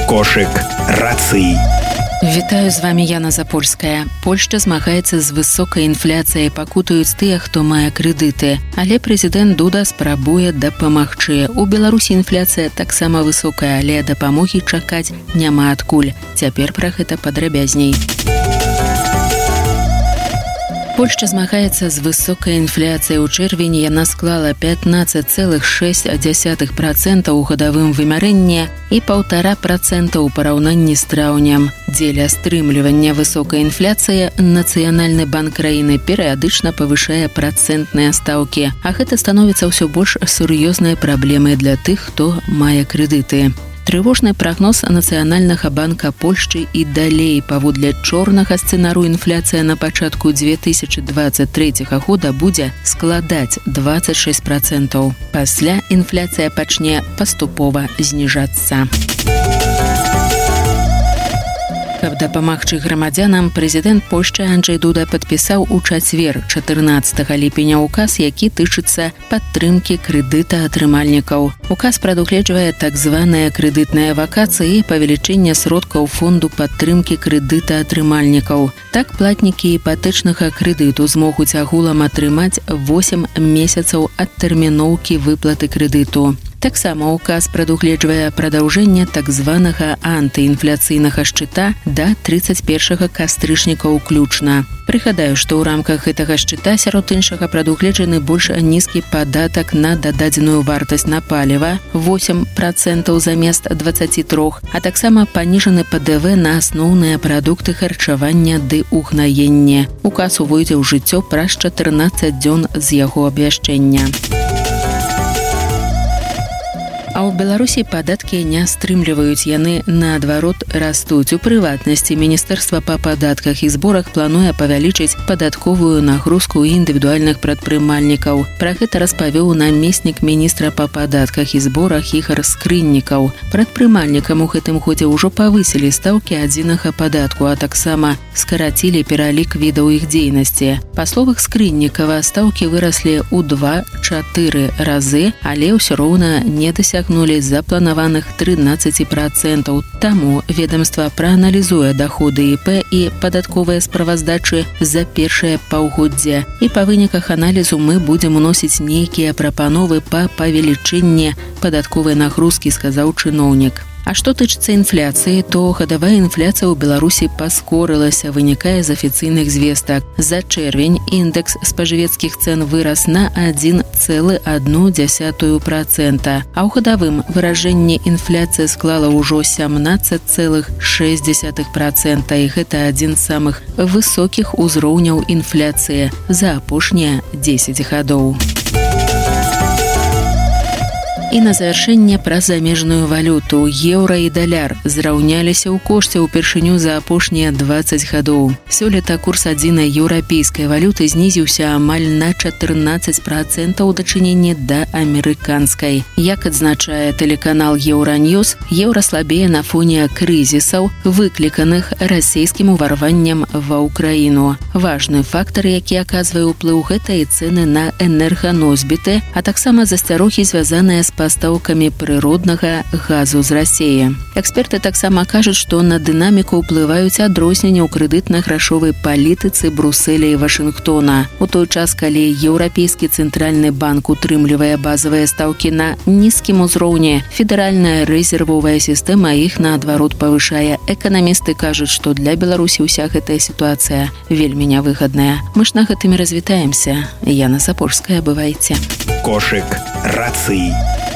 Кошык рацый. Вітаю, з вами Яна Запольская. Польшча змагаецца з высокай інфляцыяй, пакутаюць тыя, хто мае крэдыты. Але прэзідэнт Дуда спрабуе дапамагчы. У Беларусі інфляцыя таксама высокая, але дапамогі чакаць няма адкуль. Цяпер пра гэта падрабязней. Польшча змагаецца з высокай інфляцыяй. У чэрвені яна склала 15,6% у гадавым вымярэнні і 1,5% у параўнанні з траўнем. Дзеля стрымлівання высокай інфляцыі Нацыянальны банк краіны перыядычна павышае працэнтныя стаўкі, а гэта становіцца ўсё больш сур'ёзнай праблемай для тых, хто мае крэдыты. Трывожны прагноз Нацыянальнага банка Польшчы і далей. Паводле чорнага сцэнару інфляцыя на пачатку 2023 года будзе складаць 26%. Пасля інфляцыя пачне паступова зніжацца. Каб дапамагчы грамадзянам, прэзідэнт Польшчы Анджэй Дуда падпісаў у чацвер 14 ліпеня указ, які тычыцца падтрымкі крэдытаатрымальнікаў. Указ прадугледжвае так званыя крэдытныя вакацыі і павелічэнне сродкаў фонду падтрымкі крэдытаатрымальнікаў. Так платнікі іпатэчнага крэдыту змогуць агулам атрымаць 8 месяцаў адтэрміноўкі выплаты крэдыту. Таксама указ прадугледжвае прадаўжэнне так званага антыінфляцыйнага шчыта да 31 кастрычніка ўключна. Прыгадаю, што ў рамках гэтага шчыта сярод іншага прадугледжаны больш нізкі падатак на дададзеную вартасць на паліва 8% замест 23%, а таксама паніжаны ПДВ на асноўныя прадукты харчавання ды угнаення. Указ увойдзе ў жыццё праз 14 дзён з яго абвяшчэння. А ў Беларусі падаткі не стрымліваюць, яны, наадварот, растуць. У прыватнасці Міністэрства па падатках і зборах плануе павялічыць падатковую нагрузку індывідуальных прадпрымальнікаў. Пра гэта распавёў намеснік міністра па падатках і зборах Ігар Скрыннікаў. Прадпрымальнікам у гэтым годзе ўжо павысілі стаўкі адзінага падатку, а таксама скарацілі пералік відаў іх дзейнасці. Па словах Скрыннікава, стаўкі выраслі ў 2-4 разы, але ўсё роўна не дасягнулі запланаваных 13%. Таму ведомства прааналізуе даходы ІП і падатковыя справаздачы за першае паўгоддзе. І па выніках аналізу мы будзем уносіць нейкія прапановы па павелічэнні падатковай нагрузкі, сказаў чыноўнік. А што тычыцца інфляцыі, то гадавая інфляцыя ў Беларусі паскорылася, вынікае з афіцыйных звестак. За чэрвень індэкс спажывецкіх цэн вырас на 1,1%, а ў гадавым выражэнні інфляцыя склала ўжо 17,6%, і гэта адзін з самых высокіх узроўняў інфляцыі за апошнія 10 гадоў. І на завяршэнне пра замежную валюту. Еўра і даляр зраўняліся ў кошце ўпершыню за апошнія 20 гадоў. Сёлета курс адзінай еўрапейскай валюты знізіўся амаль на 14% у дачыненні да амерыканскай. Як адзначае тэлеканал Еўраньюз, еўра слабее на фоне крызісаў, выкліканых расійскім уварваннем ва ўкраіну. Важны фактар, які аказвае ўплыў, гэта і цэны на энерганосьбіты, а таксама засцярогі, звязаныя з пастаўкамі прыроднага газу з Расіі. Эксперты таксама кажуць, што на дынаміку ўплываюць адрозненні ў крэдытна-грашовай палітыцы Брусэля і Вашынгтона. У той час, калі Еўрапейскі цэнтральны банк утрымлівае базавыя стаўкі на нізкім узроўні, федэральная рэзервовая сістэма іх наадварот павышае. Эканамісты кажуць, што для Беларусі ўся гэтая сітуацыя вельмі нявыгадная. Мы ж на гэтым і развітаемся. Яна Запольская, бывайце. Кошык рацый.